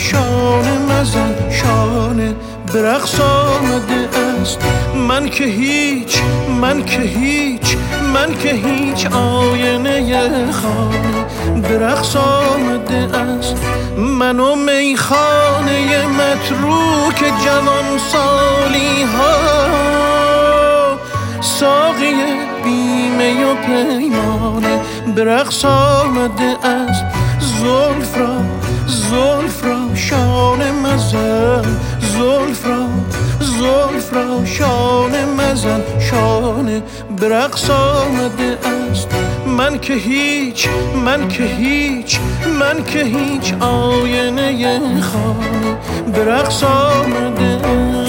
شانه مزن شانه به رقص آمده است. من که هیچ آینه خانه به رقص آمده است. من و میخانه متروک جوان سالی ها، ساقی بیمه و پیمانه به رقص آمده است. زلف را شانه مزن، زلف را شانه مزن شانه به رقص آمده است. من که هیچ آینه خانه به رقص آمده است.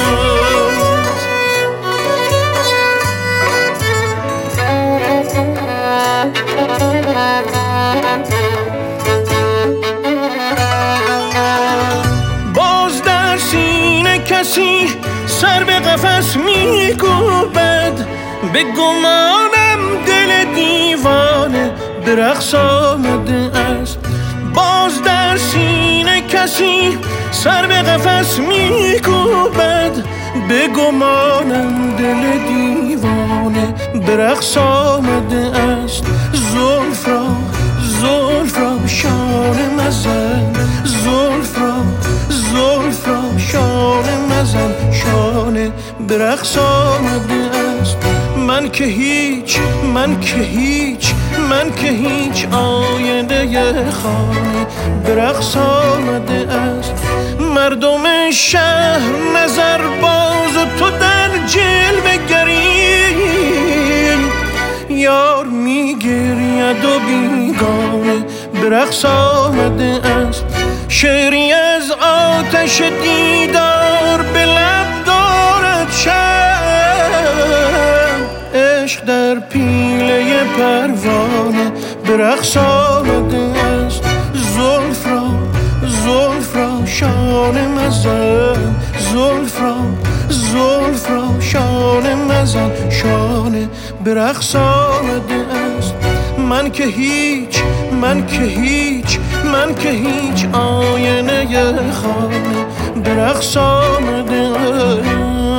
باز در سینه کسی سر به قفس می‌کوبد، به گمانم دل دیوانه به رقص آمده است. باز در سینه کسی سر به قفس می‌کوبد، به گمانم دل دیوانه به رقص آمده است. زلف را شانه مزن، زلف را شانه مزن شانه به رقص آمده است. من که هیچ آینه خانه به رقص آمده است. مردم شهر نظر باز و تو در جلوه گری، یار میگرید و بیگانه به رقص آمده است. شعری از آتش دیدار به لب دارد شب، عشق در پیله پروانه به رقص آمده است. زلف را شانه مزن، زلف را شانه مزن شانه به رقص آمده است. من که هیچ آینه خانه به رقص آمده است.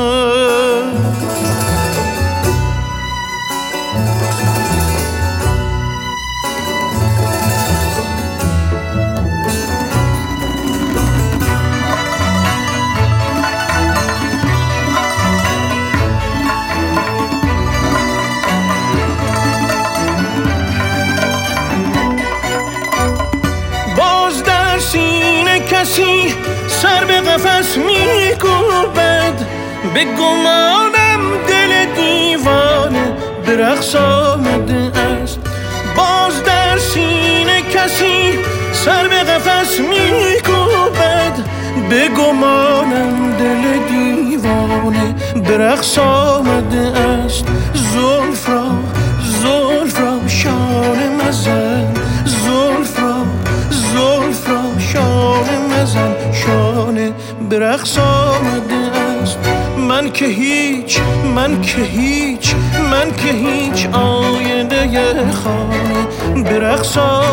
کسی سر به قفس می‌کوبد، به گمانم دل دیوانه به رقص آمده است. باز در سینه کسی سر به قفس می‌کوبد، به گمانم دل دیوانه به رقص آمده است. زلف را شانه مزن، زلف را شانه مزن شانه به رقص آمده است. من که هیچ آینه خانه به رقص